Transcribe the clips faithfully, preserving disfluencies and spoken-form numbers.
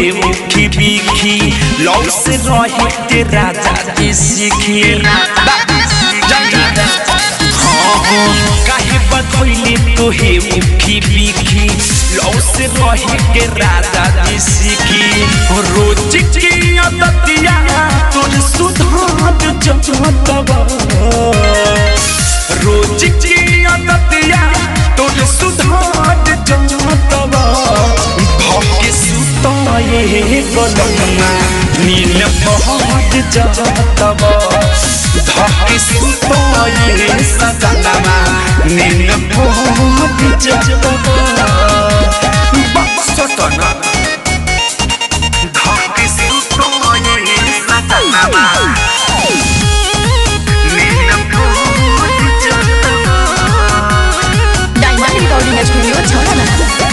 तोहे उखी बिखी लौ से रहे के राजा जी सीखी काहे बधोइले तोहे उखी बिखी लौ से रहे के राजा जी सीखी रोज की अदतिया तोर सुधार जतबा रोज की अदतिया तोर सुधार जतबा भके सुताए गलमा नील बहुत जतबा धके सुताए सजनमा नील बहुत जतबा बक्सतना धके सुताए सजनमा नील बहुत जतबा डायमंड रिकॉर्डिंग स्टूडियो छौड़ा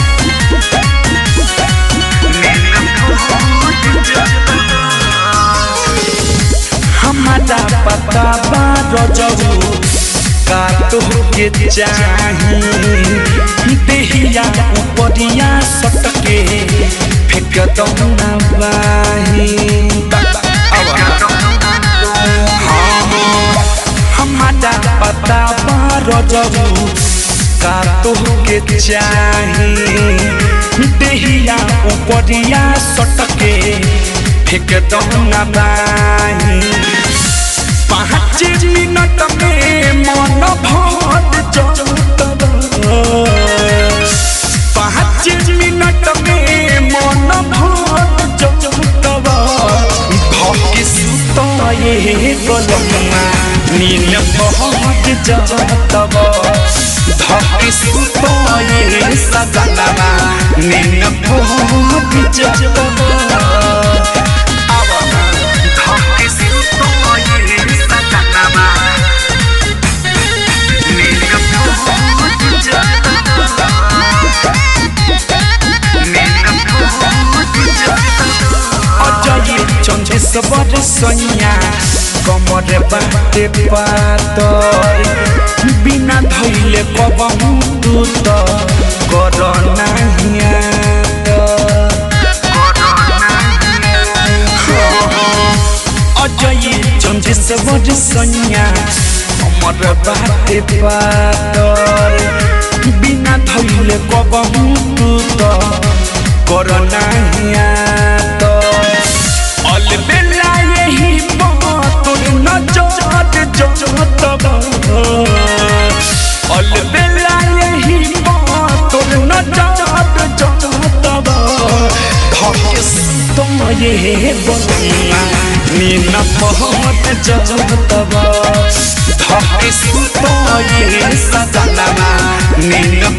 हमारा पता बार जाऊ का तो के चाही देहिया उपरिया सटके फेंक दो ना बाही हमारा पता बार जाऊ का तो के चाही देहिया उपरिया सटके फेंक दो ना बाही पाँच मिनट में मन भर जतबा पाँच मिनट में मन भर जतबा धके सुताए गलमा नील बहुत जतबा धके सुताए सजनमा नील बहुत जतबा सबर सैया कमर बाटे पातर बिना धैले कबहू तू तो कर नाहिया अजय चंदे सबर सैया कमर बाटे पातर बिना धैले कबहू तू तो कर नाहिया बेला यही तोर नजर जतबा अल बेला यही तोर नजर जतबा धके सुताए गलमा नील बहुत जतबा धके सुताए सजनमा नील